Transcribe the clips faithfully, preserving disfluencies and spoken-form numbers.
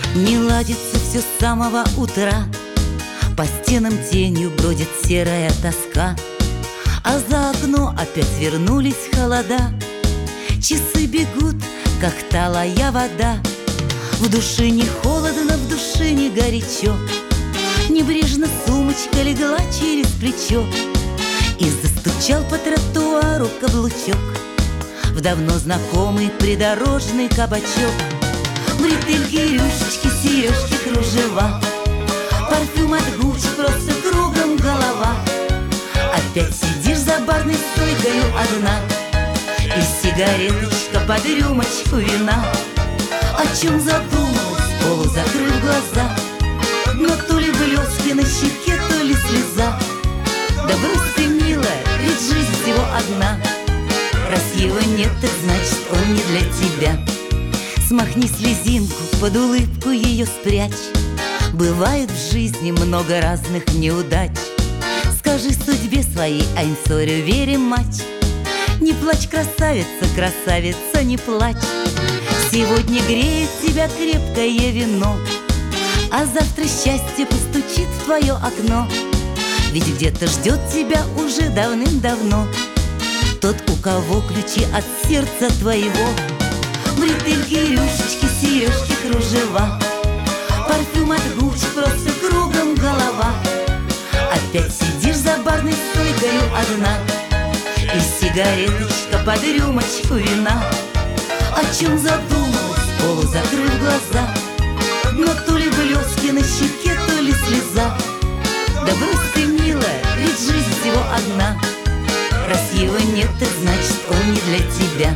Не ладится все с самого утра, по стенам тенью бродит серая тоска, а за окно опять вернулись холода. Часы бегут, как талая вода. В душе не холодно, в душе не горячо. Небрежно сумочка легла через плечо, и застучал по тротуару каблучок в давно знакомый придорожный кабачок. Бретельки, рюшечки, сережки, кружева, парфюм от Гуччи, просто кругом голова. Опять сидишь за барной стойкою одна, и сигареточка под рюмочку вина. О чем задумалась, полузакрыв глаза, но то ли блески на щеке, то ли слеза. Да брось ты, милая, ведь жизнь всего одна. Раз его нет, так значит он не для тебя. Смахни слезинку, под улыбку ее спрячь. Бывает в жизни много разных неудач. Скажи судьбе своей I'm sorry very much. Не плачь, красавица, красавица, не плачь. Сегодня греет тебя крепкое вино, а завтра счастье постучит в твое окно. Ведь где-то ждет тебя уже давным-давно тот, у кого ключи от сердца твоего. Бретельки, рюшечки, сережки, кружева, парфюм от Гуччи, просто кругом голова. Опять сидишь за барной стойкою одна, и сигареточка под рюмочку вина. О чем задумалась, полузакрыв глаза, но то ли блески на щеке, то ли слеза. Да брось ты, милая, ведь жизнь всего одна. Раз его нет, так значит он не для тебя.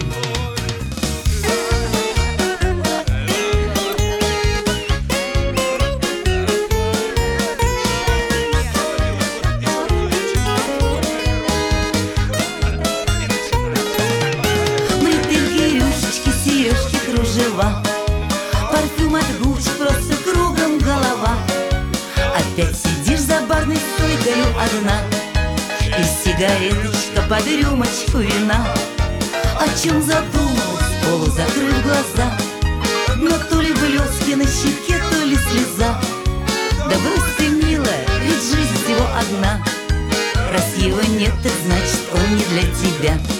Бретельки, рюшечки, сережки, кружева, парфюм от Гуччи, просто кругом голова. Опять сидишь за барной стойкою одна, и сигареточка под рюмочку вина. О чем задумалась, полузакрыв глаза, но то ли блески на щеке, то ли слеза. Да брось ты, милая, ведь жизнь всего одна. Раз его нет, так значит он не для тебя.